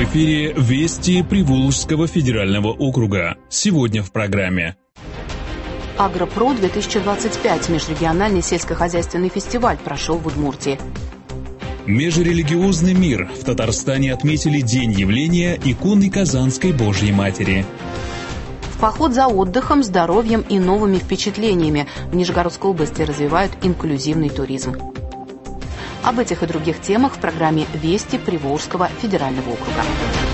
В эфире «Вести Приволжского федерального округа». Сегодня в программе. Агропро 2025. Межрегиональный сельскохозяйственный фестиваль прошел в Удмуртии. Межрелигиозный мир. В Татарстане отметили День явления иконы Казанской Божьей Матери. В поход за отдыхом, здоровьем и новыми впечатлениями в Нижегородской области развивают инклюзивный туризм. Об этих и других темах в программе «Вести Приволжского федерального округа».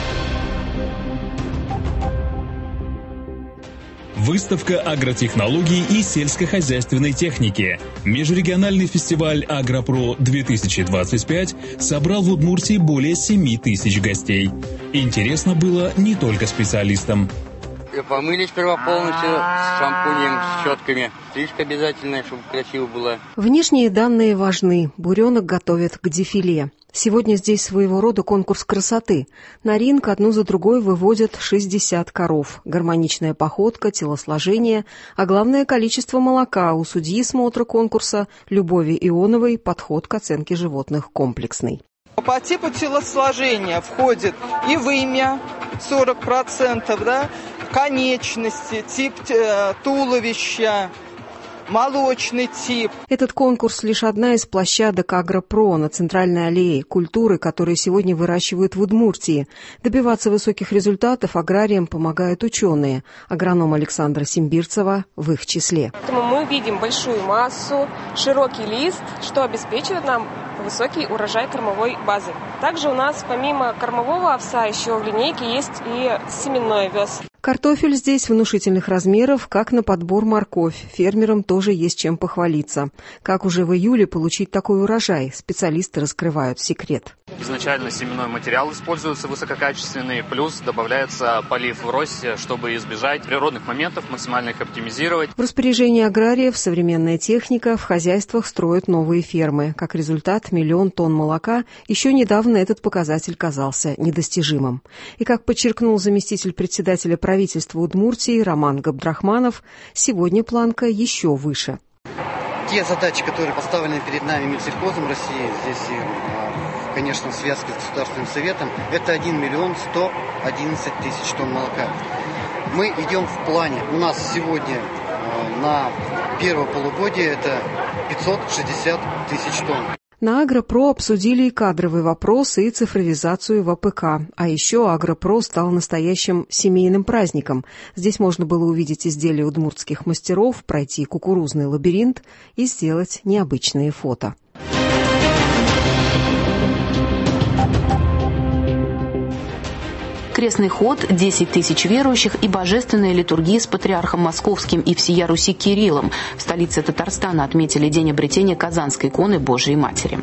Выставка агротехнологий и сельскохозяйственной техники. Межрегиональный фестиваль «Агропро-2025» собрал в Удмуртии более 7 тысяч гостей. Интересно было не только специалистам. Помылись сперва полностью с шампунем, с щетками. Стрижка обязательная, чтобы красиво было. Внешние данные важны. Буренок готовят к дефиле. Сегодня здесь своего рода конкурс красоты. На ринг одну за другой выводят 60 коров. Гармоничная походка, телосложение, а главное количество молока. У судьи смотра конкурса Любови Ионовой подход к оценке животных комплексный. По типу телосложения входит и вымя 40%, да, конечности, тип туловища, молочный тип. Этот конкурс лишь одна из площадок Агропро на центральной аллее, культуры, которые сегодня выращивают в Удмуртии. Добиваться высоких результатов аграриям помогают ученые. Агроном Александра Симбирцева в их числе. Поэтому мы видим большую массу, широкий лист, что обеспечивает нам высокий урожай кормовой базы. Также у нас помимо кормового овса еще в линейке есть и семенной овес. Картофель здесь внушительных размеров, как на подбор морковь. Фермерам тоже есть чем похвалиться. Как уже в июле получить такой урожай? Специалисты раскрывают секрет. Изначально семенной материал используется высококачественный, плюс добавляется полив в росте, чтобы избежать природных моментов, максимально их оптимизировать. В распоряжении аграриев современная техника, в хозяйствах строят новые фермы. Как результат, 1 миллион тонн молока. Еще недавно этот показатель казался недостижимым. И как подчеркнул заместитель председателя правительства Удмуртии Роман Габдрахманов, сегодня планка еще выше. Те задачи, которые поставлены перед нами Минсельхозом России, здесь, конечно, в связке с Государственным Советом, это 1 миллион 111 тысяч тонн молока. Мы идем в плане. У нас сегодня на первое полугодие это 560 тысяч тонн. На Агропро обсудили и кадровый вопрос, и цифровизацию в АПК. А еще Агропро стал настоящим семейным праздником. Здесь можно было увидеть изделия удмуртских мастеров, пройти кукурузный лабиринт и сделать необычные фото. Крестный ход, 10 тысяч верующих и божественная литургия с патриархом Московским и всея Руси Кириллом. В столице Татарстана отметили день обретения Казанской иконы Божией Матери.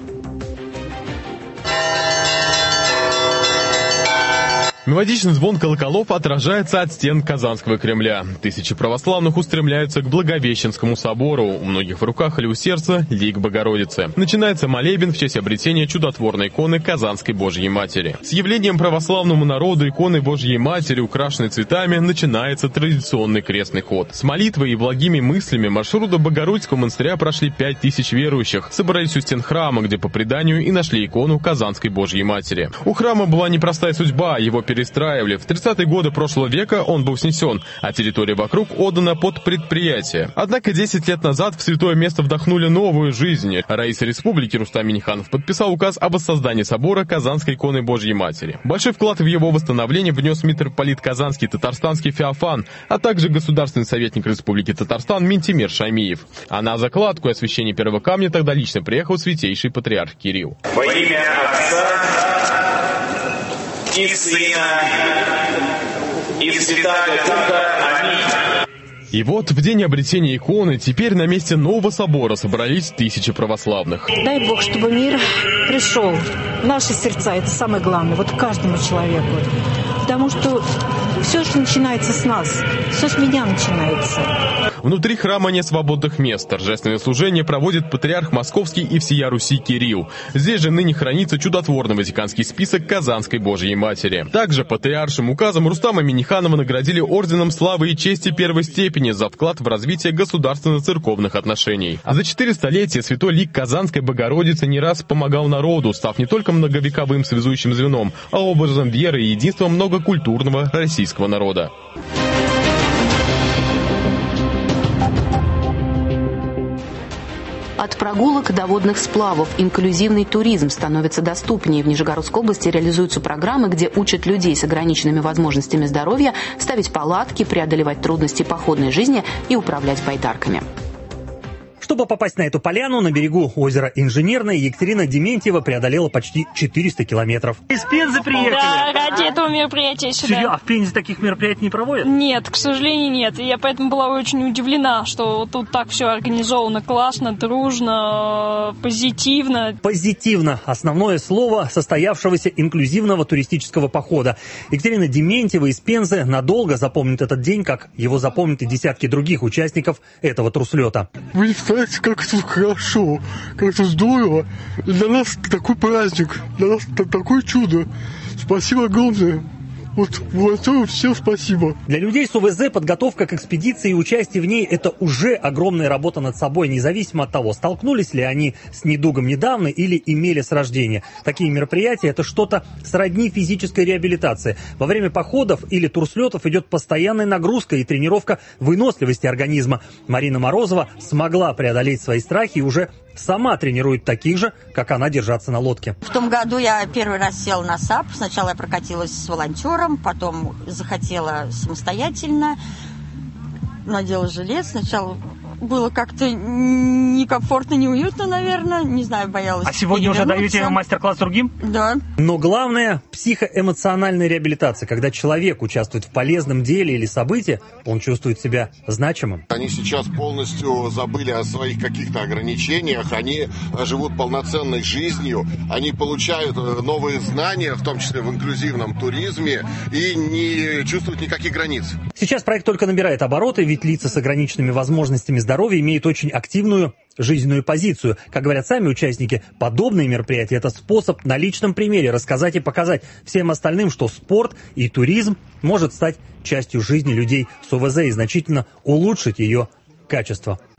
Мелодичный звон колоколов отражается от стен Казанского Кремля. Тысячи православных устремляются к Благовещенскому собору. У многих в руках или у сердца лик Богородицы. Начинается молебен в честь обретения чудотворной иконы Казанской Божьей Матери. С явлением православному народу иконы Божьей Матери, украшенной цветами, начинается традиционный крестный ход. С молитвой и благими мыслями маршрут до Богородицкого монастыря прошли 5000 верующих. Собрались у стен храма, где по преданию и нашли икону Казанской Божьей Матери. У храма была непростая судьба, его перестраивали. В 30-е годы прошлого века он был снесен, а территория вокруг отдана под предприятие. Однако 10 лет назад в святое место вдохнули новую жизнь. Раис Республики Рустам Минниханов подписал указ об воссоздании собора Казанской иконы Божьей Матери. Большой вклад в его восстановление внес митрополит Казанский Татарстанский Феофан, а также государственный советник Республики Татарстан Ментимир Шаймиев. А на закладку и освящение первого камня тогда лично приехал святейший патриарх Кирилл. Во имя Отца и Сына, и Святаго Духа. Аминь. И вот в день обретения иконы теперь на месте нового собора собрались тысячи православных. Дай Бог, чтобы мир пришел в наши сердца, это самое главное, вот каждому человеку. Потому что все, что начинается с нас, все с меня начинается. Внутри храма нет свободных мест. Торжественное служение проводит патриарх Московский и всея Руси Кирилл. Здесь же ныне хранится чудотворный ватиканский список Казанской Божьей Матери. Также патриаршим указом Рустама Минниханова наградили орденом славы и чести первой степени за вклад в развитие государственно-церковных отношений. А за 4 столетия святой лик Казанской Богородицы не раз помогал народу, став не только многовековым связующим звеном, а образом веры и единства многокультурного российского народа. От прогулок до водных сплавов инклюзивный туризм становится доступнее. В Нижегородской области реализуются программы, где учат людей с ограниченными возможностями здоровья ставить палатки, преодолевать трудности походной жизни и управлять байдарками. Чтобы попасть на эту поляну, на берегу озера Инженерное, Екатерина Дементьева преодолела почти 400 километров. Из Пензы приехали? Да, ради этого мероприятия сюда. Серьезно? А в Пензе таких мероприятий не проводят? Нет, к сожалению, нет. И я поэтому была очень удивлена, что тут так все организовано классно, дружно, позитивно. Позитивно. Основное слово состоявшегося инклюзивного туристического похода. Екатерина Дементьева из Пензы надолго запомнит этот день, как его запомнят и десятки других участников этого труслета. Вы представляете, как это хорошо, как это здорово. Для нас такой праздник, для нас такое чудо. Спасибо огромное. Вот волонтерам всем спасибо. Для людей с ОВЗ подготовка к экспедиции и участие в ней – это уже огромная работа над собой, независимо от того, столкнулись ли они с недугом недавно или имели с рождения. Такие мероприятия – это что-то сродни физической реабилитации. Во время походов или турслетов идет постоянная нагрузка и тренировка выносливости организма. Марина Морозова смогла преодолеть свои страхи и уже сама тренирует таких же, как она, держаться на лодке. В том году я первый раз села на САП. Сначала я прокатилась с волонтером, потом захотела самостоятельно. Надела жилет. Сначала было как-то некомфортно, неуютно, наверное. Не знаю, боялась. А сегодня уже даете мастер-класс другим? Да. Но главное – психоэмоциональная реабилитация. Когда человек участвует в полезном деле или событии, он чувствует себя значимым. Они сейчас полностью забыли о своих каких-то ограничениях. Они живут полноценной жизнью. Они получают новые знания, в том числе в инклюзивном туризме, и не чувствуют никаких границ. Сейчас проект только набирает обороты, ведь лица с ограниченными возможностями здоровья имеют очень активную жизненную позицию. Как говорят сами участники, подобные мероприятия – это способ на личном примере рассказать и показать всем остальным, что спорт и туризм может стать частью жизни людей с ОВЗ и значительно улучшить ее качество.